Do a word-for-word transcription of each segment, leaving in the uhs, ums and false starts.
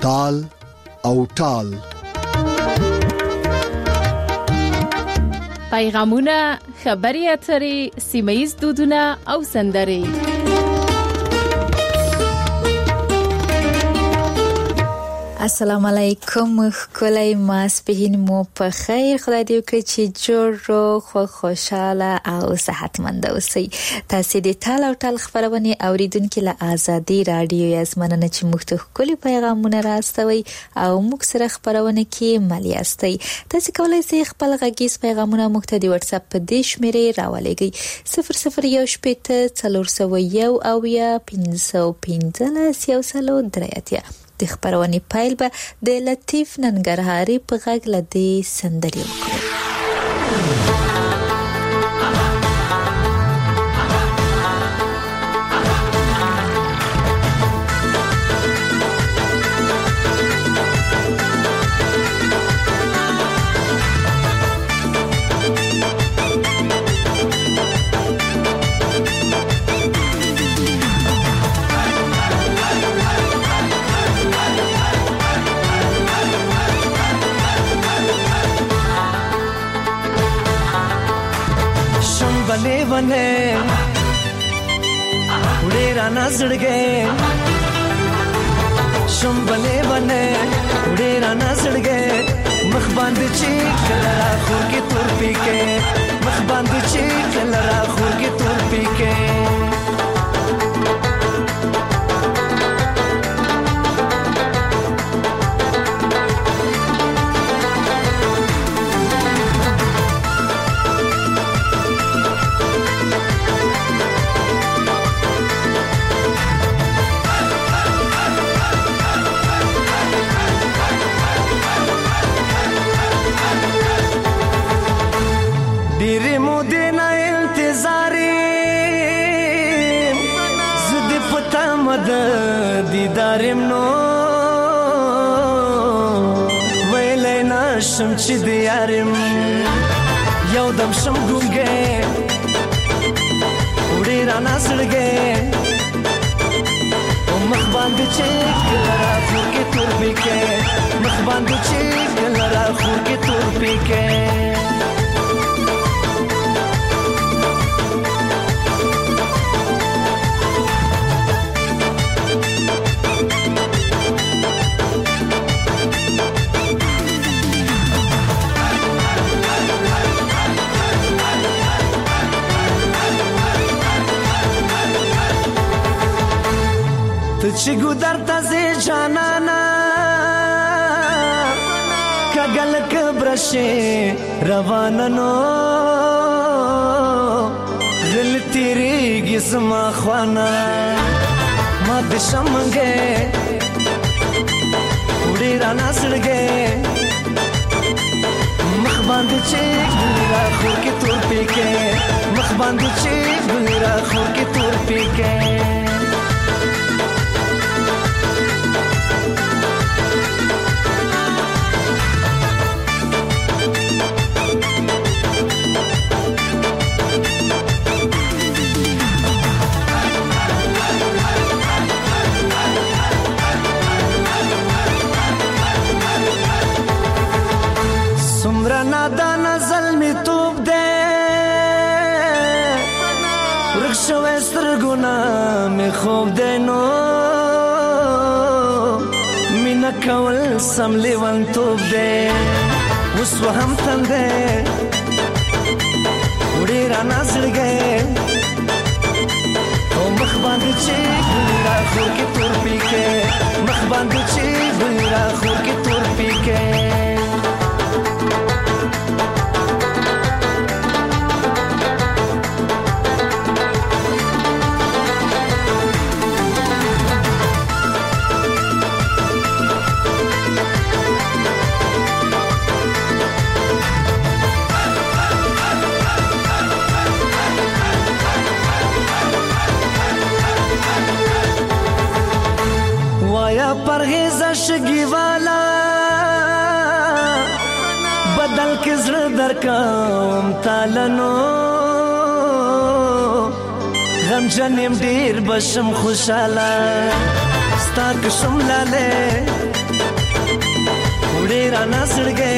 تال او ټال. پیغامونه، خبري اترې، سیمه‌ییز دودونه او سندرې. السلام علیکم. کولای ماسپهین مو په خیر. خدای دې وکړي چې جوړ او خوشاله او صحتمند اوسئ. تاسو دې ټال او ټال خبرونه اوریدونکو له آزادي رادیو یاسمنه چې مختلف کلی پیغامونه راستوي او موږ سره خبرونه کې ملي استي. تاسو کولای شئ خپل غږیز پیغامونه موږ ته د واتس اپ په دې شمیرې راولېږئ صفر صفر یو شپږ څلور سوه یو او یا پنځه پنځلس یو سلو درې اتیا. د خبرونې پایل به د لطیف ننګرهاري په غږ لدی سندري وکړو. बने बने उड़े राना सड़गे शुम बने बने उड़े राना सड़गे मखबांद चीक लरा खूर की तुर पी के मखबांद चीक लरा खूर की तुर पी के دارم نو ویلې نشم چې دیارم یو دم شم ګونګې وړي رانا سړګې او مخ باندې چې لرا خور کې تور پکې مخ باندې چې لرا خور کې تور پکې چې ګودر تازه جانانا کګل کبرشه روانانو دل تیریږي سما خوانا ما د شمنګې وړي رانا سړګې مخ باندې چې ګلرا خور کې تور پکې مخ باندې چې ګلرا خور کې تور پکې خوب دینو مینا کول سم لیوان توب دے وسو هم تن دے وڑی رانا سڑ گئے او مخ باندې چې ګلرا خور کې تور پی کے مخ باندې چې ګلرا خور کې تور پی کے پرهیز شگی والا بدل کے زر در کام تالنو غم جنیم دیر بشم خوشالا ستا کشم لاله وړې رانه زړګې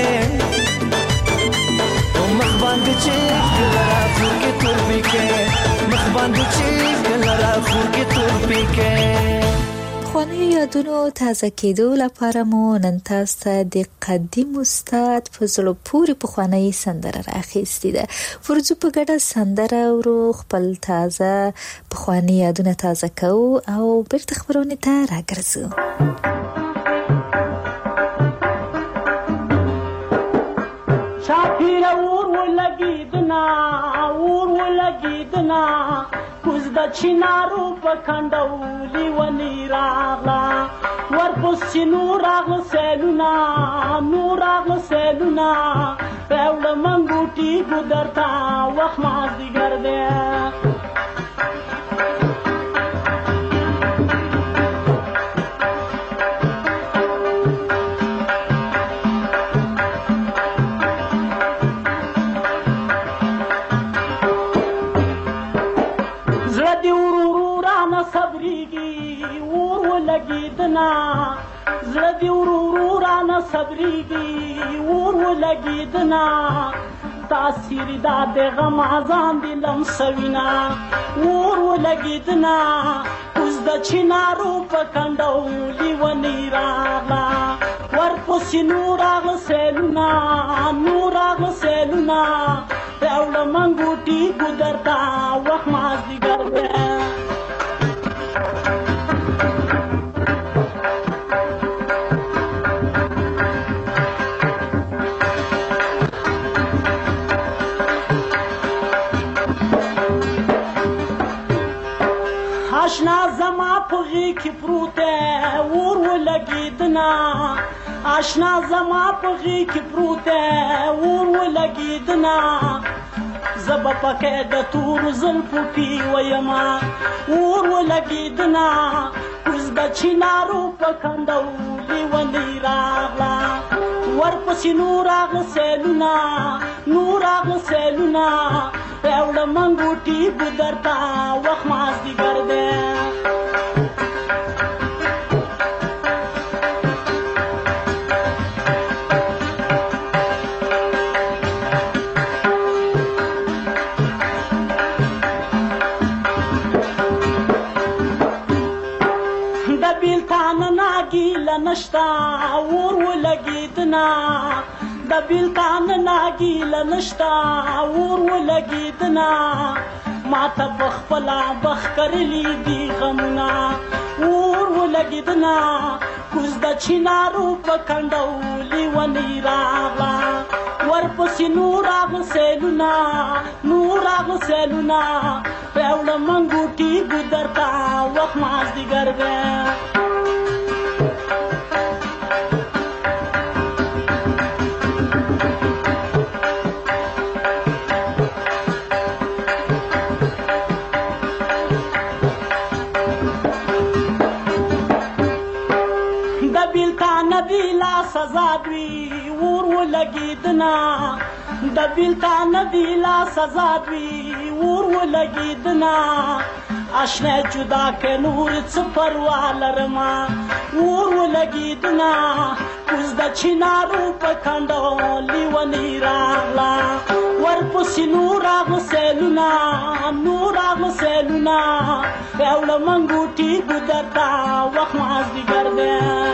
مخ باندې چې کلرا خور کې تور پکې مخ باندې چې کلرا خور کې تور پکې. خواني یادونو تازه کېدو لپاره مو نن تاسو ته د قدیم استاد فضل پوری په خواني سندره راخېستې ده. ورځو په ګډه سندره ورو خپل تازه په خواني یادونه تازه کوو او بیرته خبرونه ته راګرځو. شاپیر اور ولګیدنا اور ولګیدنا کوز د چینارو په کندولي ونی راغلا ورپسې نور راغله سیلونا نور راغله سیلونا راوړه منګوټي ګودرتا وخت مازدیګر دی زړه دی ورورو رانه صبرېږي اور ولګېدنا تاثیر دا د غم ځان دې لمسوینا اور ولګېدنا اوس د چینارو په کنډولي ونې راغله ورپسې نور راغله سیلونه نور راغله سیلونه راوړه منګوټي ګودرتا وخت مازدیګر دی آشنا زما په غېږ کې پروت دی اور ولګېدنا آشنا زما په غېږ کې پروت دی اور ولګېدنا زه به پکې د تورو زلفو کې ویمه اور ولګېدنا اوس د چینارو په کنډولي ونې راغله ورپسې نور راغله سیلونه نور راغله سیلونه راوړه منګوټي ګودرتا وخت مازدیګر دی د بیلتان ناګیله نشته اور ولګېدنا د بیلتان ناګیله نشته اور ولګېدنا ماته بخپله بخ کرلی دي غمونه اور ولګېدنا کوز د چینارو په کنډولي ونې راغله ورپسې نور راغله سیلونه نور راغله سیلونه راوړه منګوټي ګودرتا وخت مازدیګر دی سزا دوی اور ولګېدنا د بیلتان دی لا سزا دوی اور ولګېدنا آشنا جدا که نور څه پروا لرمه اور ولګېدنا اوس د چینارو په کنډولي ونې راغله ورپسې نور راغله سیلونه نور راغله سیلونه راوړه منګوټي ګودرتا وخت مازدیګر دی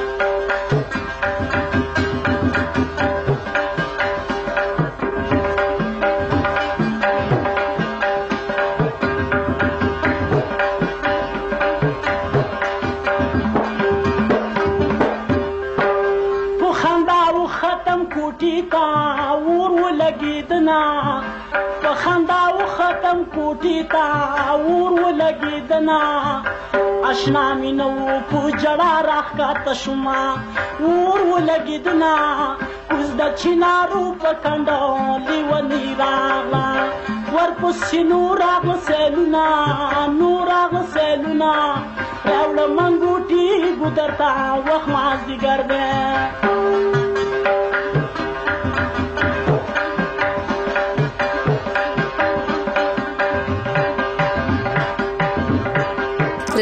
اور ولګېدنا په خندا و ختم کوټې ته اور ولګېدنا آشنا مې نه و په ژړا راښکته شومه اور ولګېدنا اوس د چینارو په کنډولي ونې راغله ورپسې نور راغله سیلونه نور راغله سیلونه راوړه منګوټي ګودرتا وخت مازدیګر دی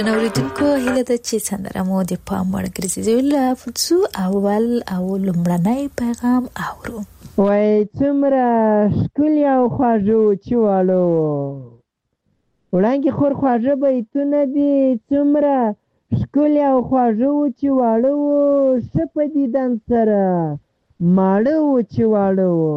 درنو اوریدونکو هیله ده چې سندره مو د پام وړ ګرځېدلې لافظو اول او لومړنی پیغام اورو. وای څومره ښکلي او خواږه چې والو وړانګې خور خواږه بیتونه دي، څومره ښکلي او خواږه چې واړه وو ښه په دیدن سره ماړه وو چې واړه وو.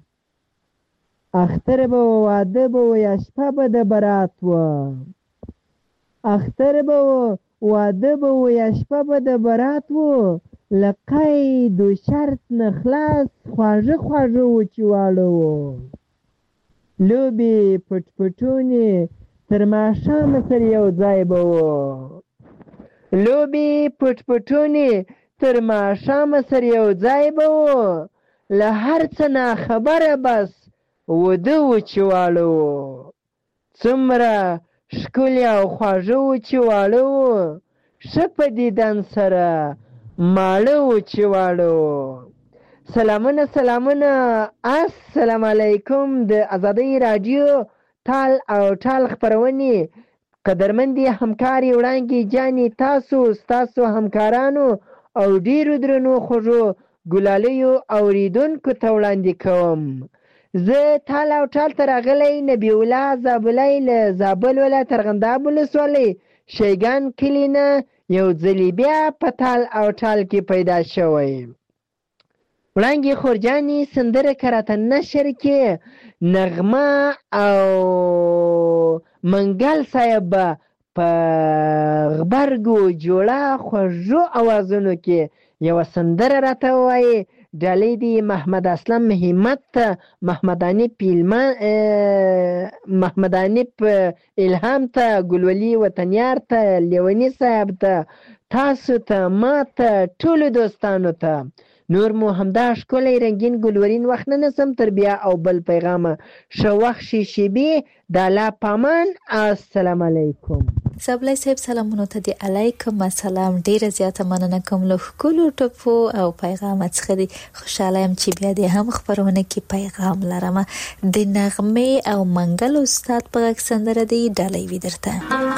اختر به و واده به و یا شپه به د برات وه، اختر به و واده به و یا شپه به د برات وو، له قید و شرط نه خلاص خواږه خواږه وو چې واړه وو. لوبې پټ پټونې تر ماښامه سره یو ځای به وو، لوبې پټ پټونې تر ماښامه سره یو ځای به وو، له هر څه نه خبره بس وده و چې واړه وو. څومره ښکلي او خواږه وو چې واړه وو ښه په دیدن سره ماړه وو چې واړه وو. سلامونه سلامونه، السلام علیکم. د ازادۍ راډیو تال او ټال خپرونې قدرمندې همکارې وړانګې جانې، تاسو ستاسو همکارانو او ډیرو درنو خوږو ګلالیو اوریدونکو ته وړاندې کوم. زه تال او ټال ته راغلی نبی الله زابلی له زابل ولایت ارغنداب ولسوالۍ شیګان کلي نه یو ځلې بیا په تال او ټال کې پیدا شوی. وړانګې خورجانې سندره که راته نشر کې نغمه او منګل صاحب به په غبرګو جوړه خوږو اوازونو کې یوه سندره راته ووایي. ډالۍ دی محمد اسلم همت، محمد انیپ محمد انیپ الهام ته، ګلولي وطنیار ته، لیوني صاحب ته، تاسو ته، ما ته، ټولو دوستانو ته. نور مو همدا ښکلی رنګین ګلورین وخت نه نسم تر بیا او بل پیغامه. ښه وخت شي شیبې د الله پامان. السلام علیکم. سبلی صاحب سلامونو ته دی علیکم السلام. ډیره زیاته مننه کوم له ښکلو ټپو او پیغام څخه دی. خوشحاله یم چې بیا دې هم خپرونه کې پیغام لرم. د نغمې او منګل استاد په غږ سندره دی ډالۍ وي درته.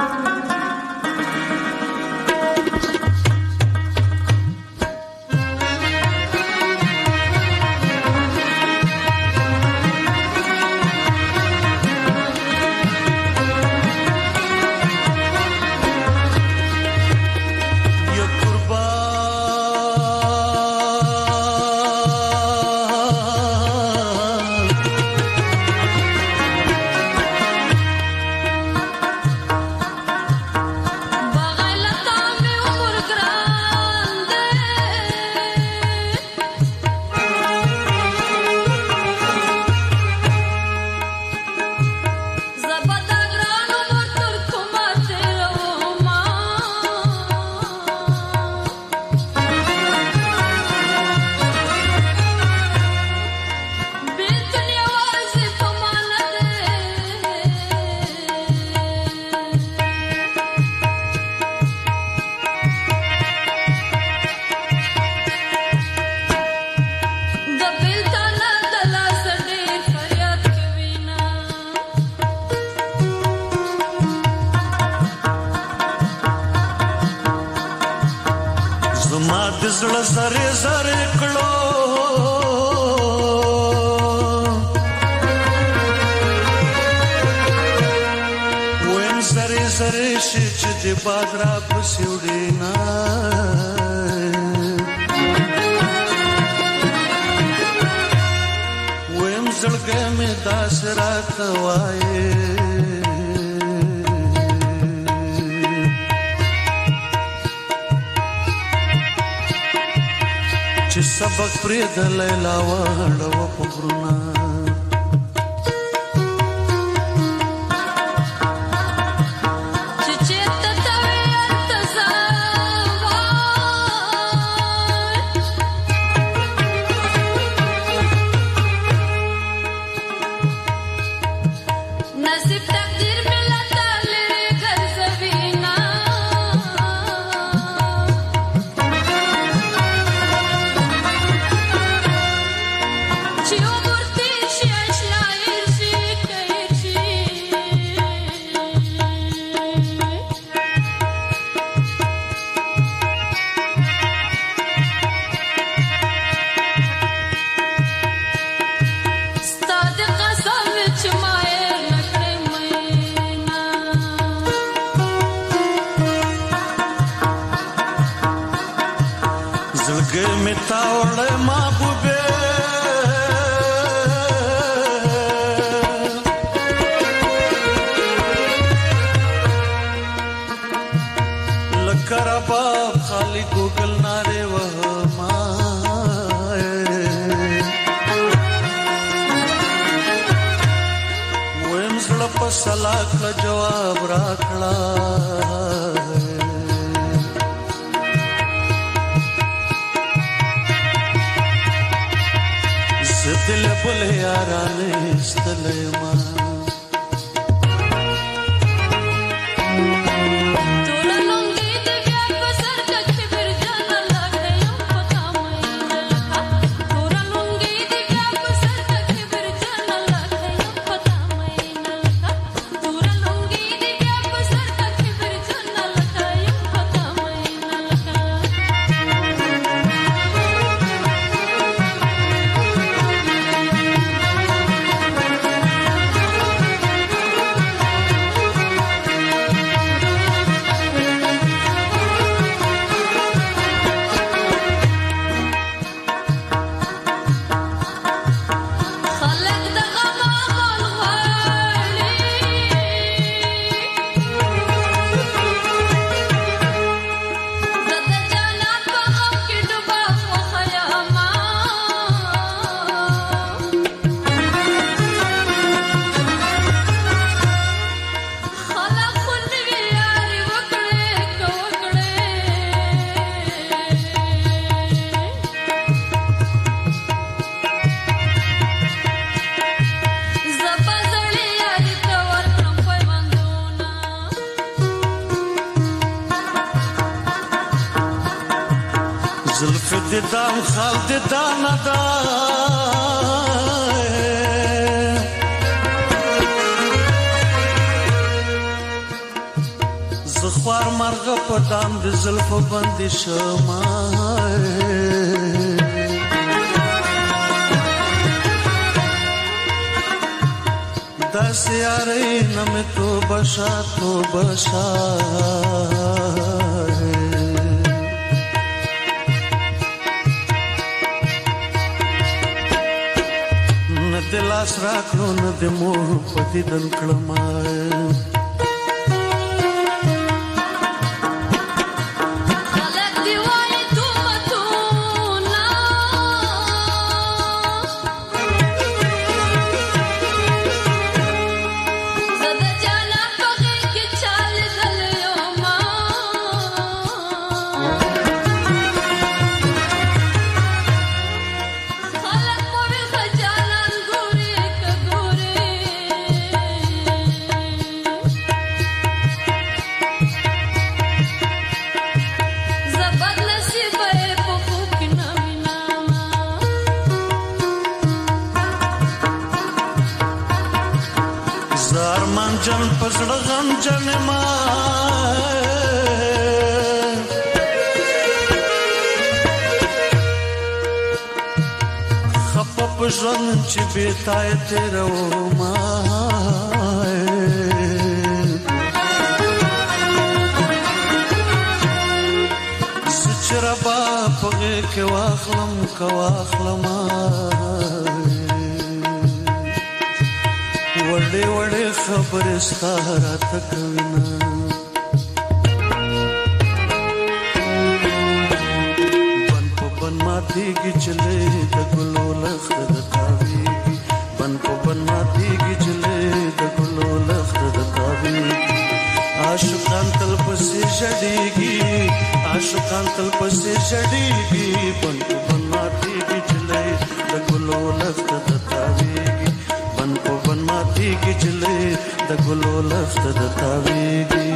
زړه زره زره کړو ویم زره زره شي چې د باد را پسې وړي نه ویم زړګې مې داس راته وایي چې سبق پرې د لیلا وړو په غرونه Yo por ti ټولګي مې تاوړې محبوبې رباب خالی گوگل نارے وہما ویم زړه په سلاک جواب راکړه زدل بل یارانه استلما دام خال د دانا دا زخوار مرغ په دام د زلف باندې شمه داس یاري نم تو بشا تو بشا دلاس راکړو نه د مور پتی دن کړم جن پسړه غم جن ما خپ پژن چې بیتای تیرو ما سچربا پغه کې واخلم کا واخلم وړې وړې خبرې ستاره تکوینا بن په بن ماتېږي چلې د ګلو لخت د تاویږي بن په بن ماتېږي چلې د ګلو لخت د تاویږي عاشقان تل پسې ژړېږي عاشقان تل پسې ژړېږي بن په بن ماتېږي چلې د ګلو لخت د تاویږي بن په بن ماتېږي چلې د ګلو لخت د تاویږي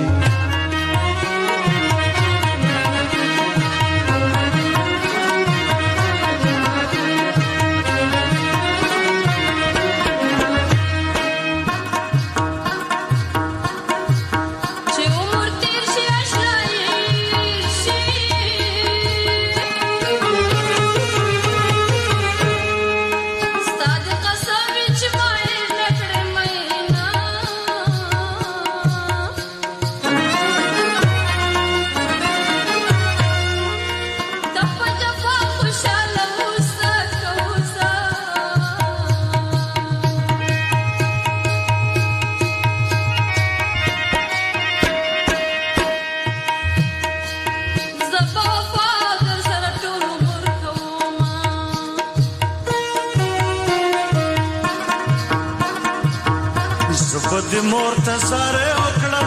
مور ته ساره وکړم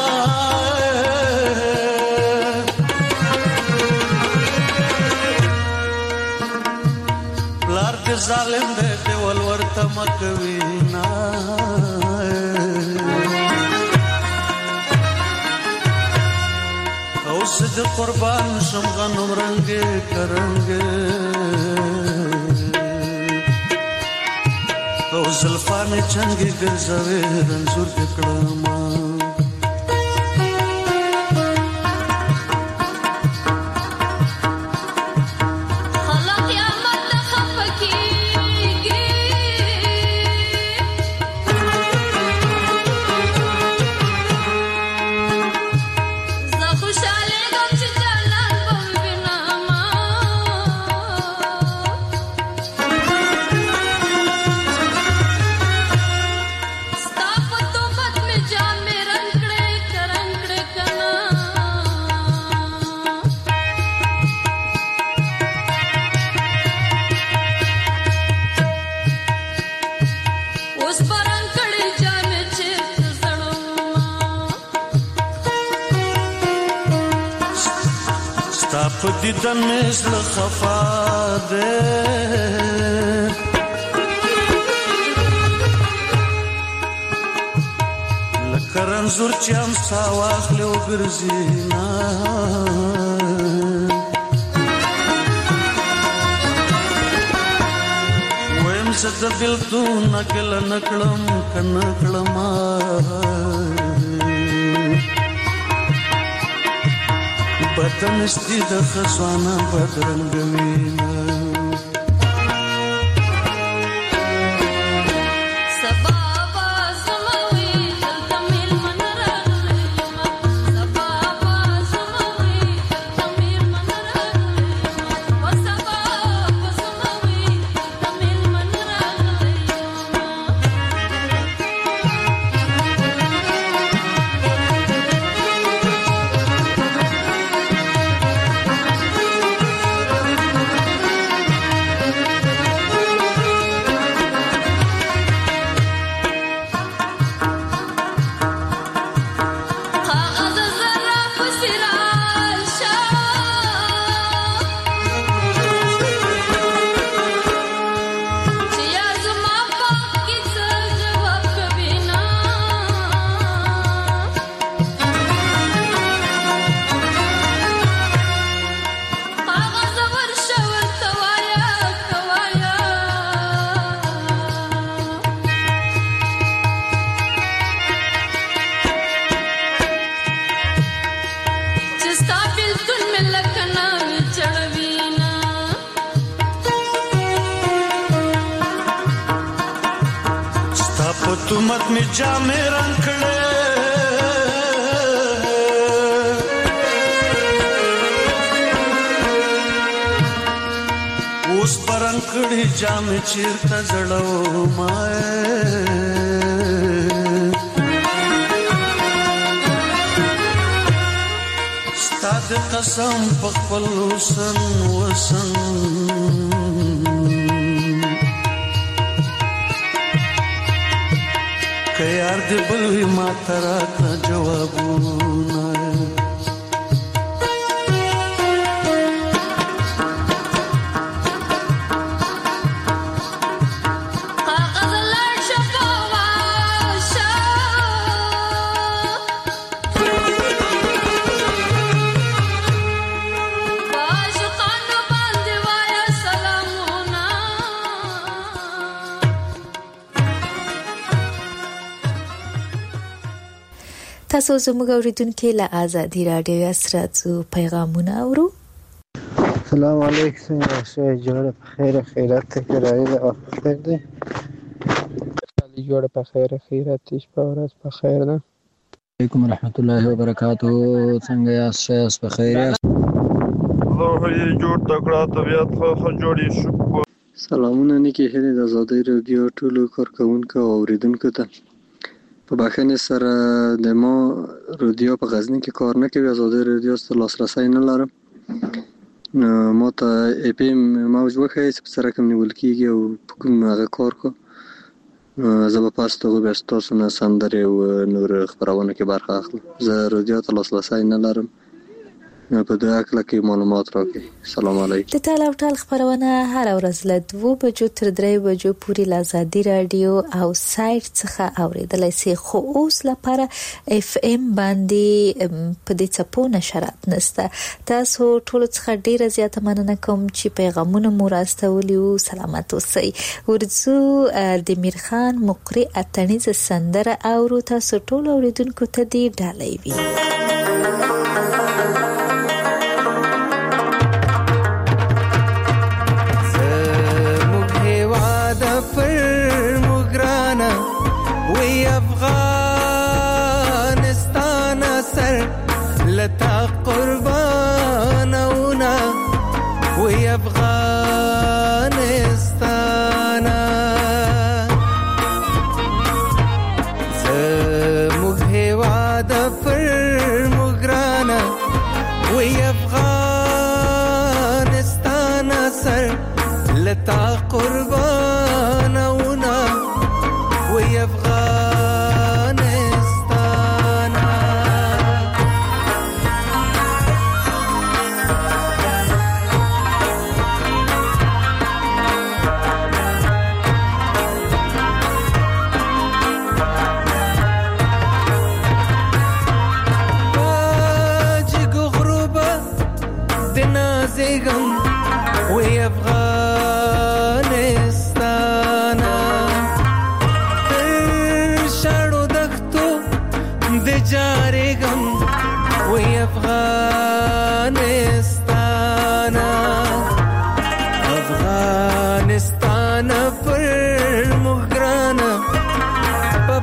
پلار دې ظالم دې دې ول ورته مکوي نا اوس دې قربان شم غنم رنگ کرنګ او زلفانې چنګې ګرځوي رنځور دې کړم دیدن مثل خفا ده لکه رنځور چې هم سا واخلې وګرځي نه ویم زه د بېلتون نه ګله نه کړم که نه کړمه بدنستی د خزانه بدرنګ وینا تمت می جامې رنگ کړې اوس پرنګ کړې جامې چیرته زړو مای ستاد قسم په خپل وسن وسن که یار دې بل وي ما ته راکړه جوابونه تاسو زموږ اوریدونکو له آزادي رادیو سره پیغامونه اورو. السلام علیکم شای جوړه په خیر خیرات کې راځي او خیر دی علي جوړه په خیر خیرات شپه ورځ په خیر ده. علیکم ورحمت الله وبرکاتہ. څنګه یاست؟ شایست په خیر یاست؟ الله یې جوړ تکړه طبيعت خو خو جوړی شو. سلامونه نیکی هلي د آزادي رادیو ټولو کارکونکو او اوریدونکو ته. په بخښنې سره د ما رادیو په غزني کې کار نه کوي، آزادي رادیو ته لاسرسی نه لرم. ما ته ای پی ایم موج وښایي چې په سره کوم نیول کېږي او په کوم هغه کار کو زه به پاس ته بیا ستاسو نه سندرې او نور خپرونه کې برخه اخلم. زه رادیو ته لاسرسی نه لرم، په دې هکله کې معلومات راکړئ. سلام علیکم. د ټال او ټال خبرونه هر ورځ له دوه بجو تر درې بجو پورې له آزادي رادیو او سایت څخه اوریدلای شئ، خو اوس لپاره اف ام باندې په دې څپو نشرات نشته. تاسو ټول څخه ډیره زیاته مننه کوم چې پیغامونه مو راستولي او سلامت اوسئ. ورځو د میرخان مقری اتنیز سندره اورو. تاسو ټول اوریدونکو ته دی ډالۍ وي. افغانستان سر لتا قربانونا وی افغانستان زموږ هیواد پر مګرانا وی افغانستان سر لتا قربانونا وی افغان وی افغانستان تر شاړو دښتو د جارېږم وی افغانستان افغانستان پر موږ ګرانه په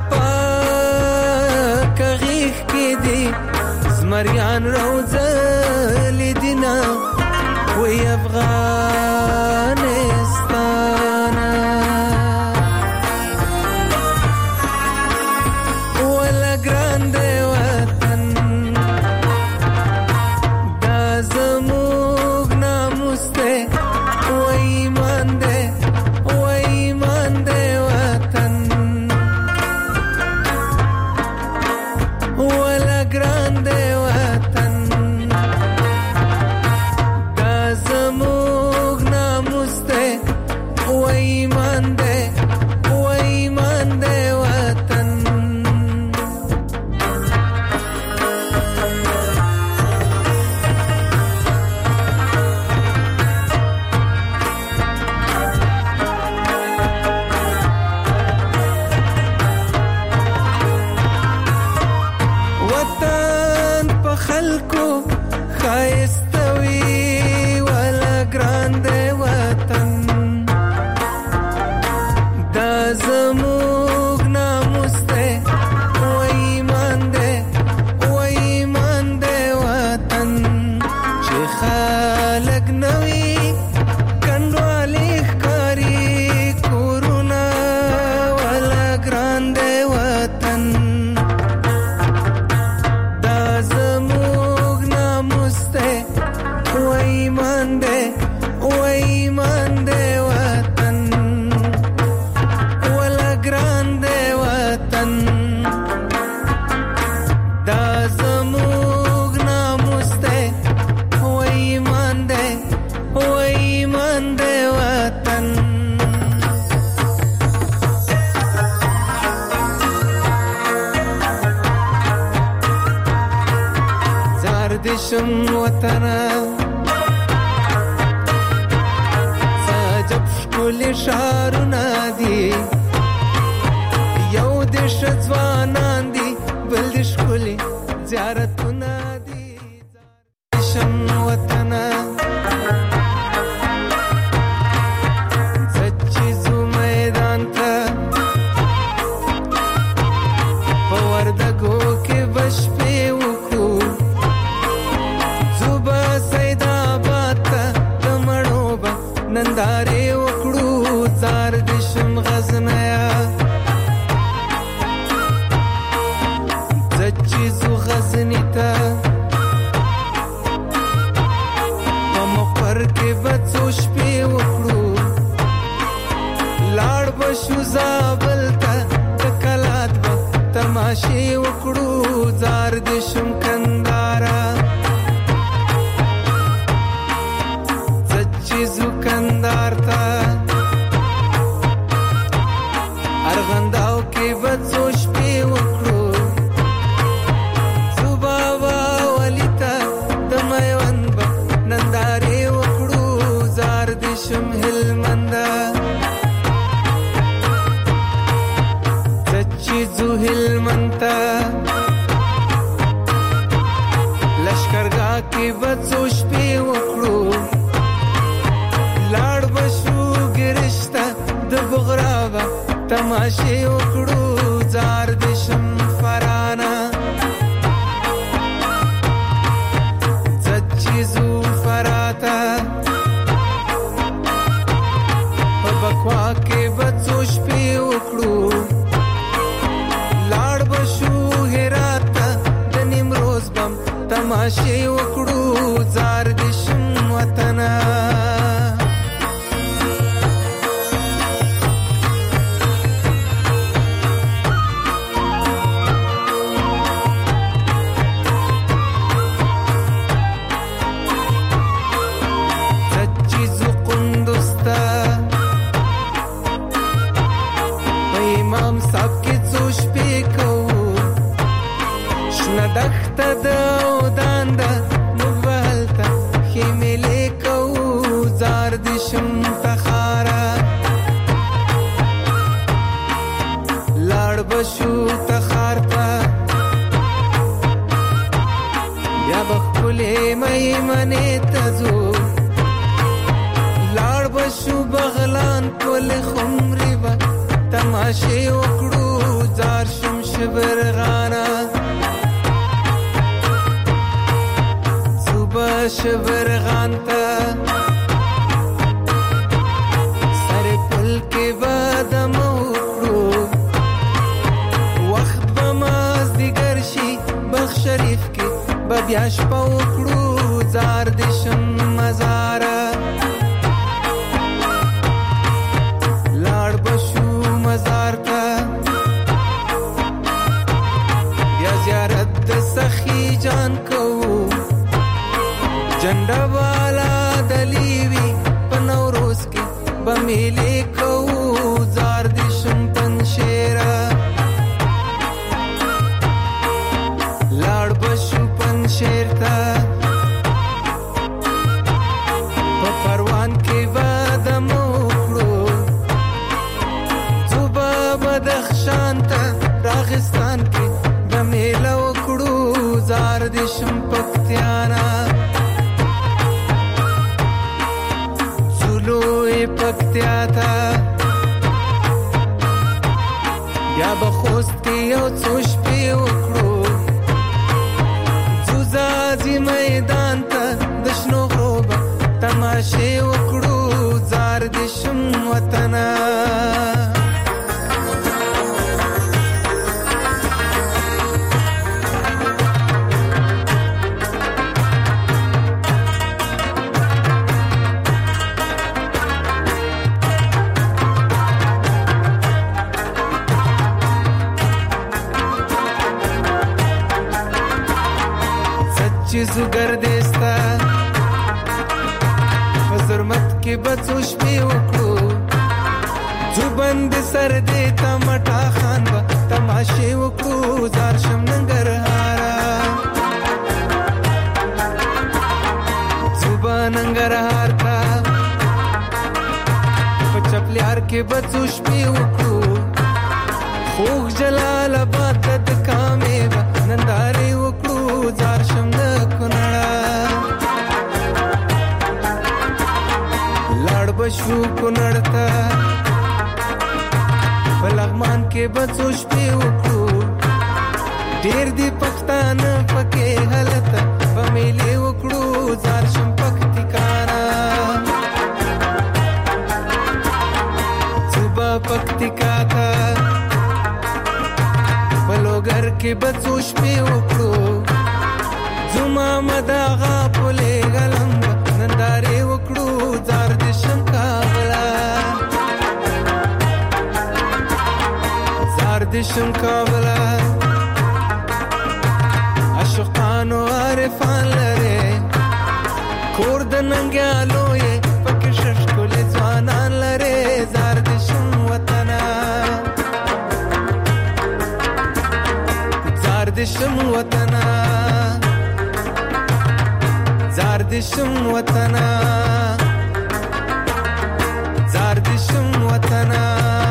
پاکه غېږ کې دي زمریان روزلي دینه وی افغانستان ولا ګران دی وطن دا زموږ ناموس دی و ایمان دی و ایمان دی وطن ولا ګران دی وطن دشم وطنا سجب شکل شارنا دی یو دش ځوانان دی بل د شکل زیارتونه دی دشم وطنا سچیزو میدان ته په وردګو کې بش په نندارې وکړو زار دشم غزنیا زچیزو غزنی ته په مقر کې بڅو شپې وکړو لاړ بشو زابل ته تماشې وکړو زار د شم کندارا سچې زو کندار تا ارغنداو کې بڅو شپې وکړو صبح والیتا د میوند نندارې وکړو زار د شم هلمندا زو هلمنتا لشکرګه کې بڅو شپې وکړو لاړ بشو ګرشته د بغراوه تماشې وکړو زار د شم فرانا زچې زو فراتا په بکوا کې بڅو شپې وکړو تماشې وکړو زار د شم وطنا سچې زو قندوستا په امام صاحب کې څو شپې کوو شنه دښته د شم تخارا لاړ بشو تخارتا یا بخلې مې منې تزو لاړ بشو بغلان کول خمرې با تماشې وکړو زار شم شبرغانا صبح شبرغانتا شریف کې بیا شپه وکړو زار د شم مزارا لاړ بشو مزار ته بیا زیارت د سخی جان کوو جنډه والا دلیوی په نوروز کې بمیلې کوو زار د شم پنشیرا شیرتا په پروان کې بادم وکړو صوبه بدخشان ته راغستان کې د میله وکړو زار د شم پکتیانا زلوی پکتیا ته یا بخوست کې یو څو شپې وکړو زی میدان ته د شنو غروبه تماشې وکړو زار د شم وطنا چیزو گردستا فزرمت کې بڅو شپې وکړو جو بند سر دیتا مټا خان با تماشې وکړو زار شم ننګرهارا زوبا ننګرهار تا په چپلیار کې بڅو شپې وکړو خوږ جلال آباد د کامې با نندارې وکړو زار شم د کونړا لاړ بشو کونړ ته په لغمان کې بڅو شپې وکړو ډېر دي پښتانه پکې هلته په میلې وکړو زار شم پکتیکانا صوبه پکتیکا ته په لوګر کې بڅو شپې وکړو زما مداغه پولې غلم نندارې وکړو زار د شم کابلا زار د شم کابلا ننګیالو یې پکې ششکل ځوانان لري زار د شم وطنا زار د شم وطنا زار د شم وطنا زار د شم وطنا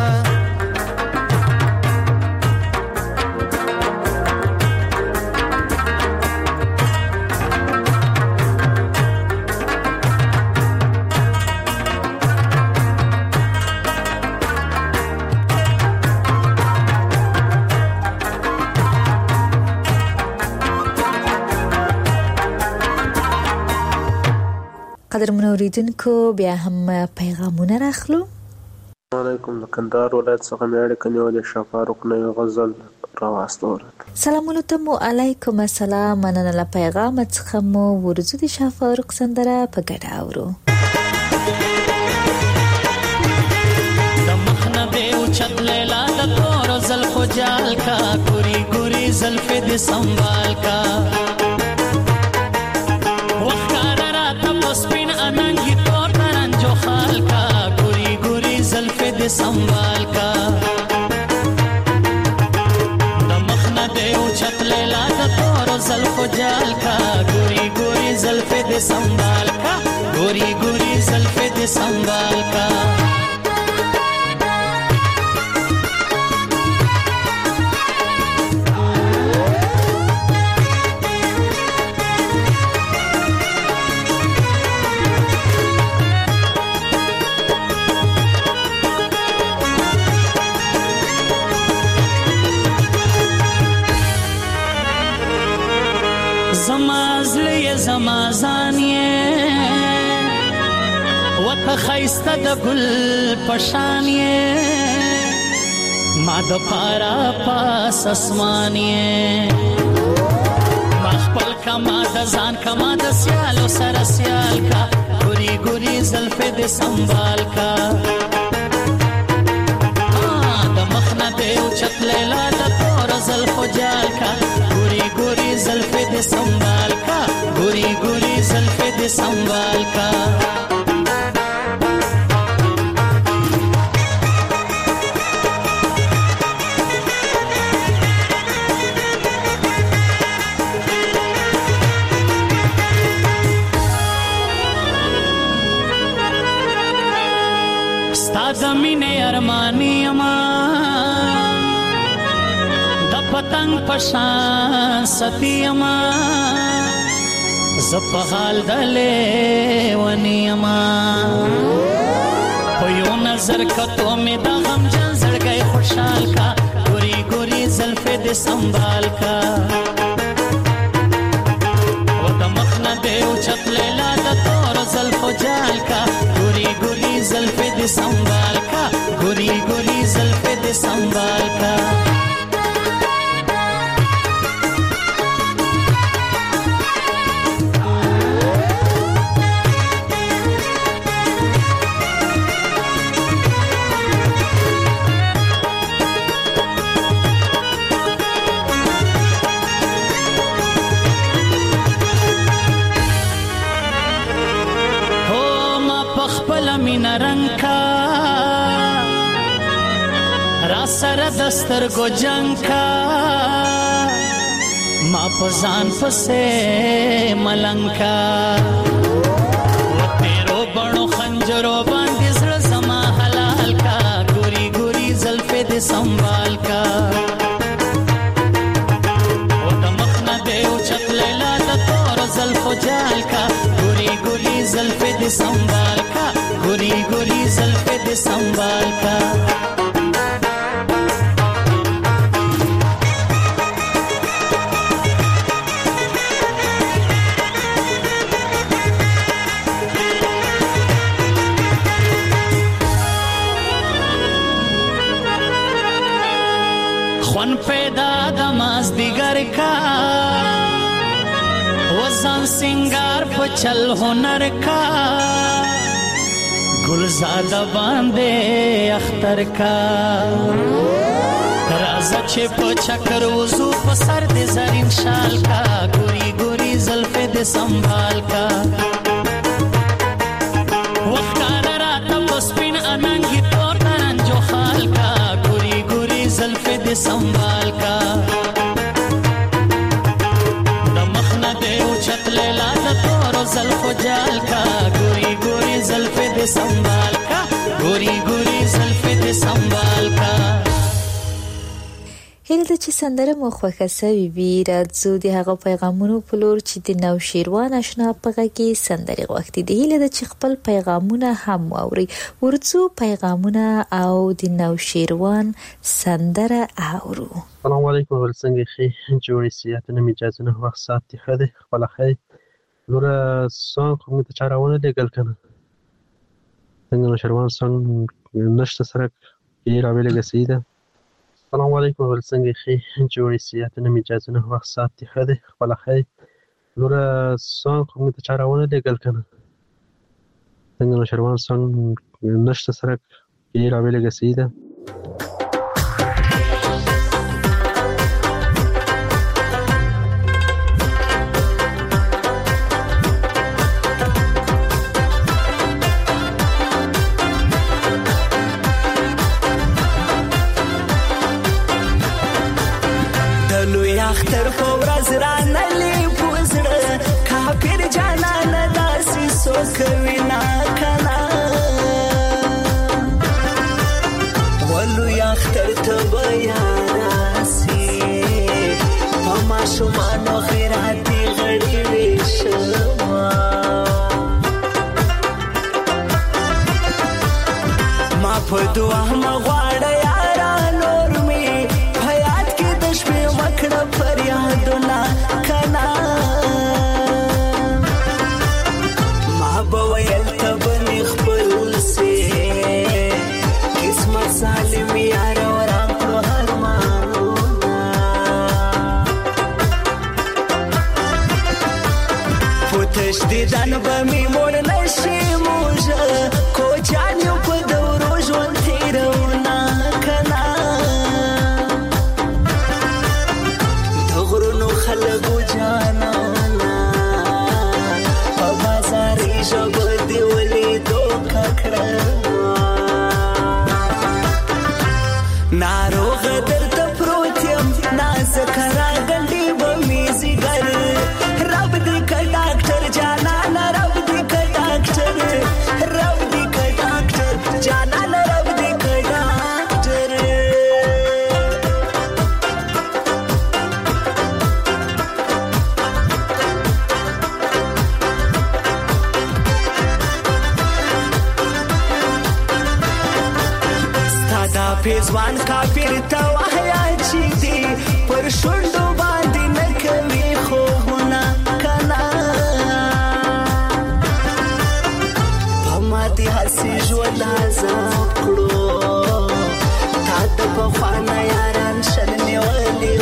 قدرمن اوریدونکو بیا هم پیغامونه راخلو. علیکم د کندهار ولایت څخه مې اړیکه نیولې شاه فاروق نه یو غزل راواستوله. سلامونه ته مو علیکم السلام. مننه له پیغام څخه مو ورځو د شاه فاروق سندره په ګډه اورو. د مخنه به اوچت لیلا د تور زلفو جال کا ګوري ګوري زلفې د سنبال کا संभाल का दमखना दे उछत लेला द तोरो ज़ल्फ़ो जाल का गोरी गोरी ज़ल्फ़े दे संभाल का गोरी गोरी ज़ल्फ़े दे संभाल का زمازان یې وته خیسته د ګل پشان یې ما د پارا پاس اسمان یې ما خپل کما د ځان کما د سیالو سره سیال کا ګوري ګوري زلفې د سنبال کا د مخنه د اوچت لیلا د تور زلفو جال کا ګوري ګوري زلفې د سنبال کا गोरी गोरी ज़ल्फ़े दे संभाल का स्ताद मीने अरमानी अमा द पतंग पशान सती अमा زپحال دلے ونیما پیو نظر کتو میں دا غم جان زڑ گئے خوشحال کا گوری گوری زلفے دے سنبھال کا و دا مخنا دے اچت لیلا دا تور زلفو جال کا گوری گوری زلفے دے سنبھال کا گوری گوری زلفے دے سنبھال کا سره دستر گو جنگ کا ما پزان پسے ملنگ کا و تیرو بڑو خنجرو باندې زړه زما حلال کا ګوري ګوري زلفې دې سنبال کا و د مخنه دې اوچت لیلا د تور زلفو جال کا ګوري ګوري زلفې دې سنبال کا ګوري ګوري زلفې دې سنبال کا خون پیدا دماز دیگر کا وزن سنگار پچل ہنر کا گلزادہ باندے اختر کا رازہ چھپ چکر وزو پسر دے زرین شال کا گوری گوری زلفے دے سنبھال کا دې سنبال کا د مخنه دې او چتلې لا د تور زلف جال کا ګوري ګوري زلف دې سنبال کا ګوري ګوري زلف دې سنبال کا هیله ده چې سندره مو خوښه سوي وي. راځو د هغه پیغامونو په لور چې د نوشیروان آشنا په غږ کې سندرې غوښتي دي. هیله ده چې خپل پیغامونه هم واوري. ورڅو پیغامونه او د نوشیروان سندره اورو. سلام علیکم ولڅنګه خې جوړې سیاته نه اجازه نه وخت سات ته خده خپل خې لوره سان کوم ته چارونه لګل کنه څنګه نوشیروان سان نشته سره کې راویل غسیده. سلام علیکم ولڅنګه خې جوړې سیاته نه اجازه نه وخت سات ته خده خپل خې لوره سان کوم ته چارونه لګل کنه څنګه نوشیروان سان نشته سره کې راویل غسیده. اختر فورز رانه لی پوزړه کافر جانان داسې سو کوي نا کنا ولو اختر ته بیا راسي پما شومانو خیراتي غړي وشما ما په دعا مغواړه یارا نور می حیات کې د شپې مکړه فریادونه کنا ما به ویل ته بنې خپل سي قسمت سالم یار وران کړو هرمانونه پوتش دیدن به می مور نشي موجه کوچان یو په دورو ژوند تیرونه کنا خلقو جانانا په بازاري ژبه دې ولیدو ککړه ناروغ درته پروت یم نازک راغلی به مې ځیګر رب دې که ډاکټر جانانا رب دې که ډاکټر رب دې که ډاکټر جانانا رب دې که ډاکټر پیزوان کافر ته وحیا چې دی پر شونډو باندې نه کوي خوبونه کنا په ماتې هسې ژوند عذاب کړو تا ته پخوانه یاران شل نیولي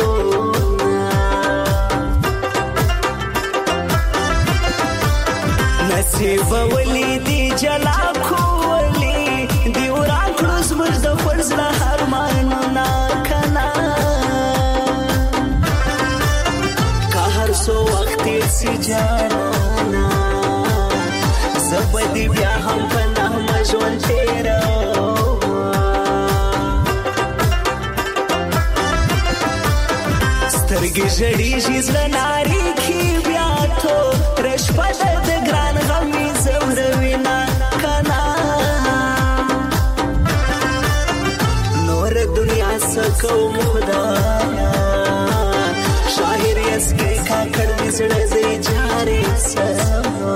نصیب ولیدي جلا کولی دی وران کړو زموږ د فرزله هرمانونه کنا که هر څو وخت تېر سي جانانا زه به دې بیا هم په نغمه ژوند تېروم سترګې ژړېږي زړه نارېږي بیا توره شپه ده د ګران غم مې ځوروینه کنا دنیا سکوم خدایا شاعر یس کې کاکړ دې زړه دې جاري سما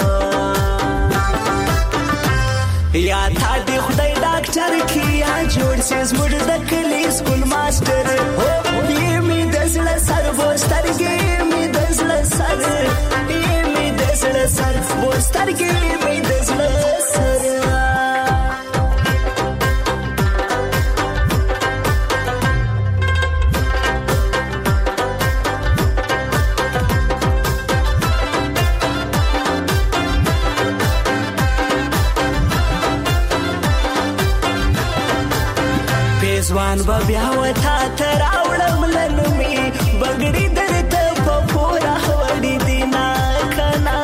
یا تا دې خدای ډاکټر کې یا جوړ سي زموږ د کلی سکول ماستر هو یې می د زړه سر وسترګې می د زړه سر یې می د زړه سر وسترګې می د زړه سر ځوان به بیا وتا ته راوړم لنومې بګړي درته په پوره وړي دي نه کنا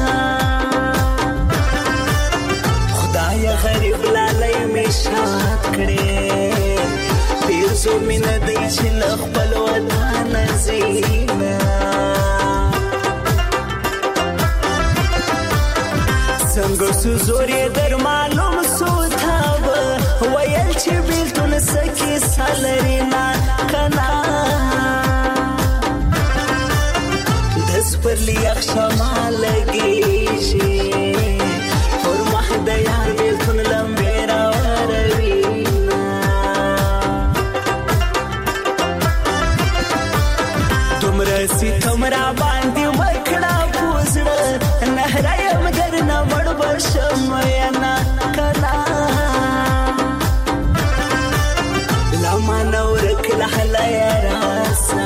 خدای غریب لالی مې شاد کړې پیرزو مینه دی چې له خپل وطن زینا څنګه سو زورې در معلوم سو تاب ویل چې بیلتون سکی سالرینا کنا دس پر لیاق شما لګیږي اور مخ د یار بیلتون لمبې راوروینا دومره ستم را باندې ورکړه پوزړه نهره یم درنه مړ به شم ینا کنا لا ما نه ورکړه هله راسه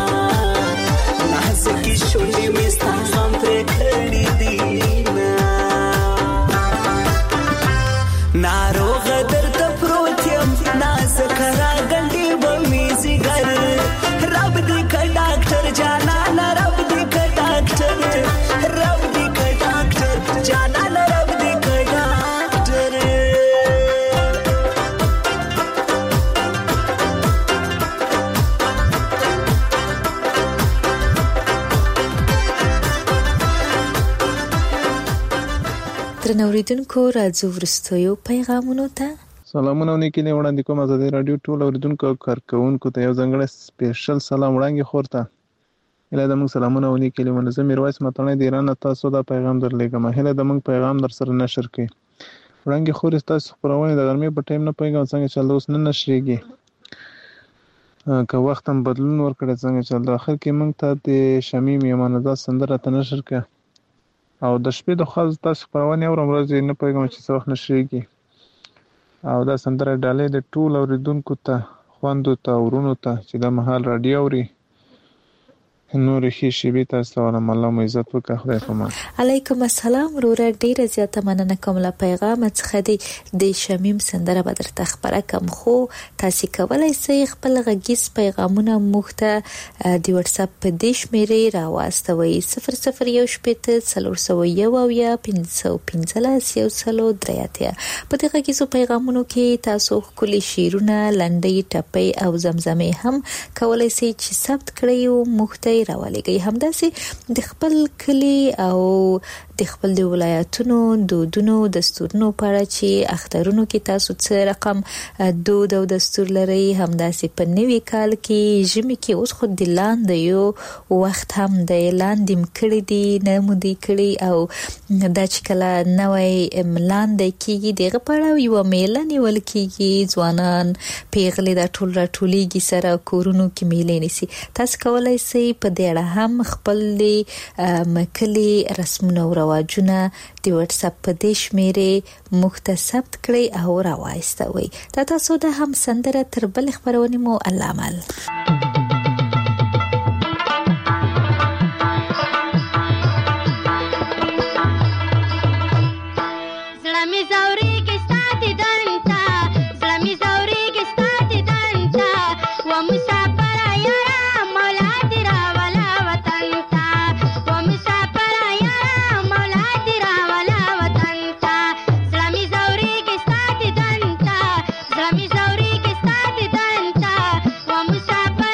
نازکې شونډې مې ستا غم پرې کړي دي ناروغه درته پروت یم نازکه راګنډې به مې ځیګر رب دې که ډاکټر جانانه رب دې که ډاکټر رب دې که ډاکټر جانانه رب دې که ډاکټر درنو اوریدونکو راځو وروستیو پیغامونو ته. سلامونه او نیکې نه وړاندې کوم ازادي رادیو ټول اوریدونکو او کارکوونکو ته یو ځانګړی سپیشل سلام وړاندې خور ته هله د موږ سلامونه او نیکې له منظم میرویس متنه د ایران تاسو دا پیغام درلېږم هله د موږ پیغام در سره نشر کړئ وړاندې خور تاسو خبرونه د ګرمۍ په ټایم نه پیغام څنګه چل اوس نه نشریږي که وخت هم بدلون ورکړي څنګه چل اخر کې موږ ته د شمیم یمانزاد سندره ته نشر کړ او د شپې د خاص تاسو خبرونه اورم ورځ نه پیغام چې څه وخت نشریږي او دا سندره ډالې د ټول اوریدونکو ته خوندو ته ورونو ته چې د محل رادیو اوري نور خې شیبې تاسو ته الله مو عزت وکړه خدای پامان. علیکم السلام وروره ډیره زیاته مننه کوم له پیغام څخه دی د شمیم سندره به درته خبره کوم خو تاسو کولای شئ خپل غږیز پیغامونه موږ ته د واتس اپ په دې شمیرې راواستوي صفر صفر یو شپږ څلور سوه یو اویا پنځه پنځلس یو څلور درې اتیا په دې غږیزو پیغامونو کې تاسو خپل شعرونه لنډۍ ټپې او زمزمې هم کولای شئ چې ثبت کړئ او موږ ته راولېږئ همداسې د خپل کلی او د خپل د ولایتونو دودونو دستورونو په اړه چې اخترونو کې تاسو څه رقم دود او دستور لرئ همداسې په نوي کال کې ژمي کې اوس خو د لاندې یو وخت هم د لاندې مکړې دي نه مو دي کړې او دا چې کله نوې لاندې کېږي دغه په اړه یو میله نیول کېږي ځوانان پیغلې د ټول راټولېږي سره کورونو کې میلې نیسي تاسو کولای شئ په دې اړه هم خپل مکلي رسمونه او رواجونه د واتس اپ په دې شمیرې مختصبت کړئ او راوایستوي دا تاسو د هم سندره تر بل خبرونه مو علامل Vamos a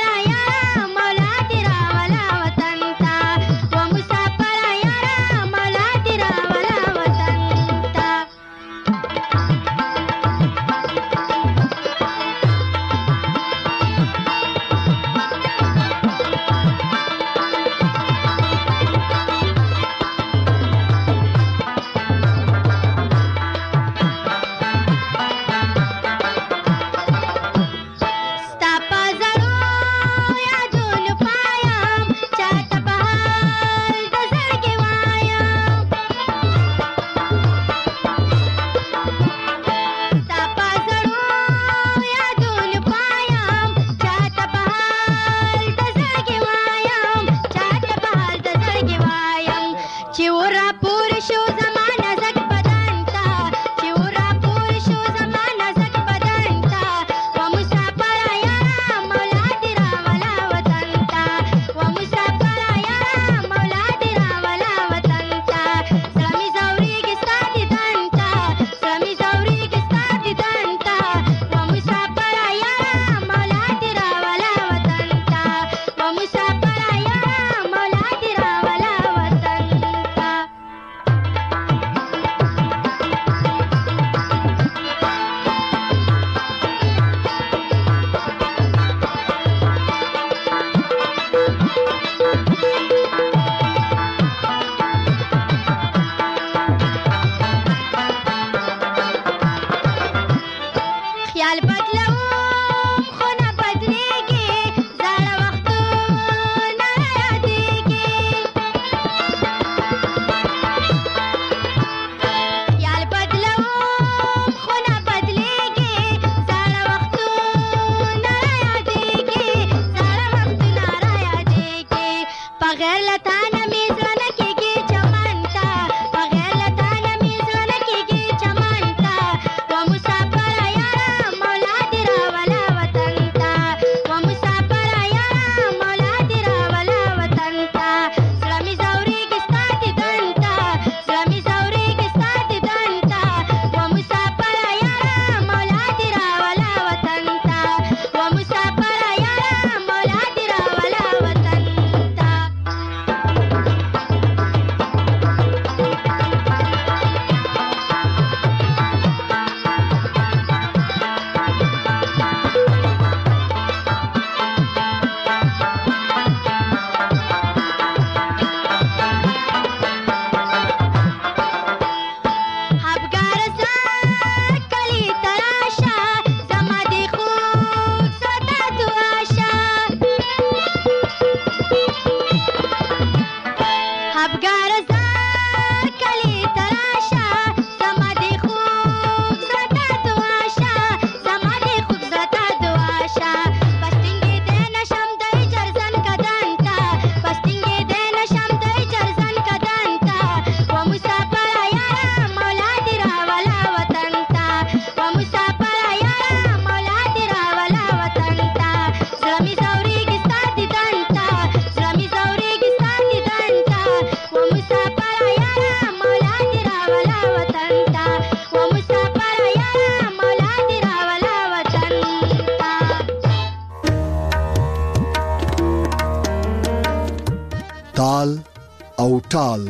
ټال.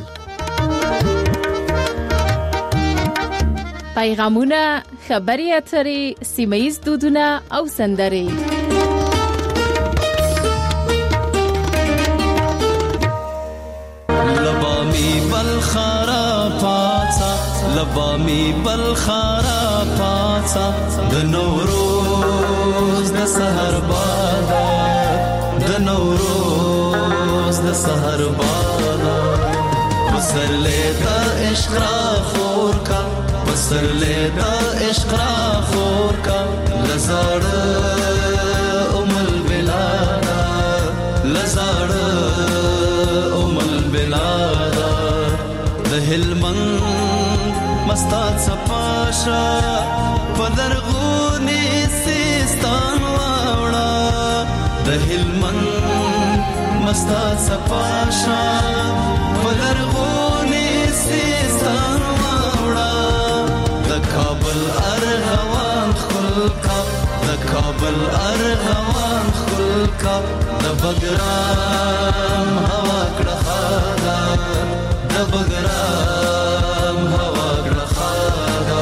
پیغامونه، خبري اترې، سیمه‌ییز دودونه او سندرې. لبامي بلخارا پاڅا، لبامي بلخارا پاڅا، د نوروز د سحر بادا، د نوروز د سحر بادا، پسرلی د عشق را خور کا، پسرلی د عشق را خور کا، لزړ ام البلادا، لزړ ام البلادا، د هلمند مستات صفاشا، پدرغونی سیستان واوړه، د هلمند مستات صفاشا، پدرغونی سیستان واوړه، د کابل ارغوان خلکا، د کابل ارغوان خلکا، د بګرام هوا کړه خادا، د بګرام هوا کړه خادا.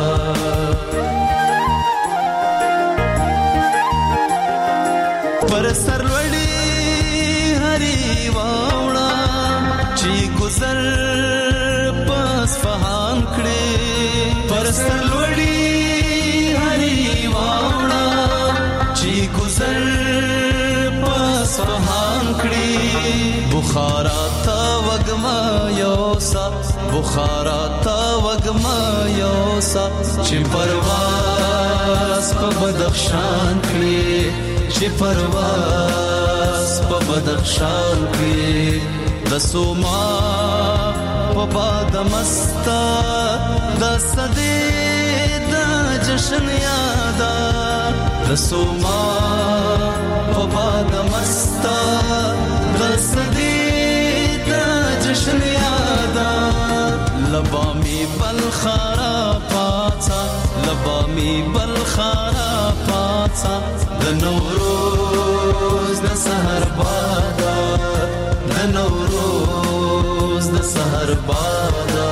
پر سر لوړی هری واوړه، چې گذر پس فهان کړي، پر سر لوړی هری واوړه، چې گذر پس فهان کړي، بخارا تا وګما یوسا، بخارا تا وګما یوسا، چې پرواز په بدخشان کړي، چې پرواز په بدخشان کړي، د سوما په باد مستا، د صدې د جشن یادا، د سوما په باد مستا، د صدې د جشن یادا، لبامي بلخارا پاڅا، لبامي بلخارا پاڅا، د نوروز د سحر بادا، د نوروز د سحر بادا.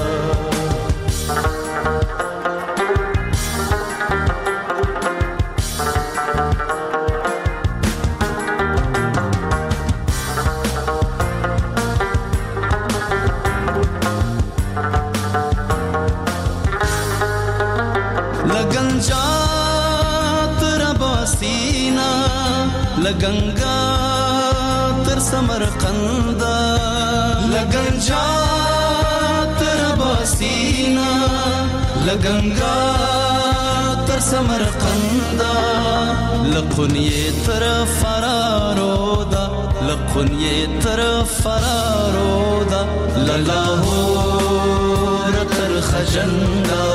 لګنجا تر باسینا، لګنګا تر سمرقند، لګنجا تر باسینا، لګنګا تر سمرقند، لقنیه تر فرارو دا، لقنیه تر فرارو دا، للاهور تر خجندا،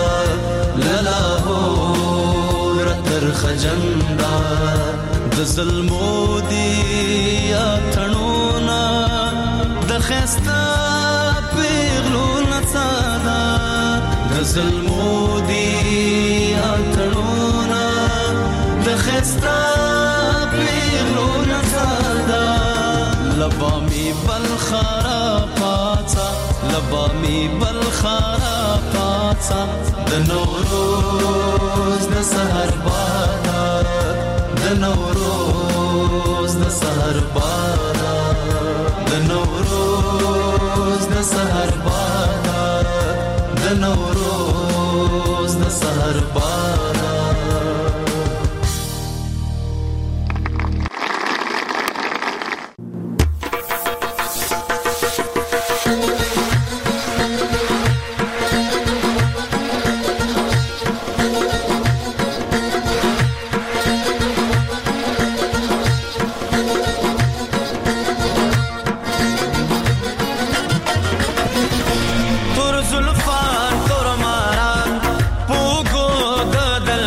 للاهور تر خجندا، د ظلمو دی اتنونا، د خستا پیغلو نڅادا، د ظلمو دی اتنونا، د خستا پیغلو نڅادا، لبامي بلخارا پاڅا، لبامي بلخارا پاڅا، د نوروز د سحر بادا، د نوروز د سحر بادا، د نوروز د سحر بادا، د نوروز د سحر بادا. تور زلفان تور ماران پوگو د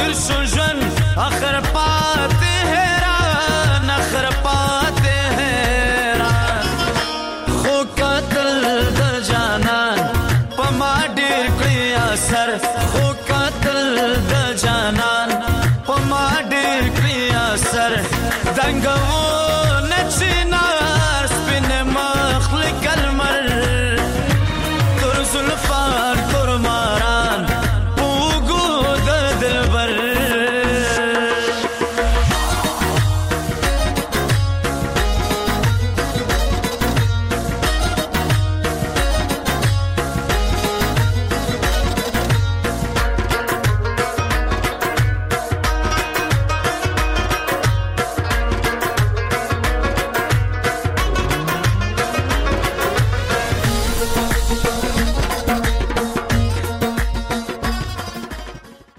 هر څو ژوند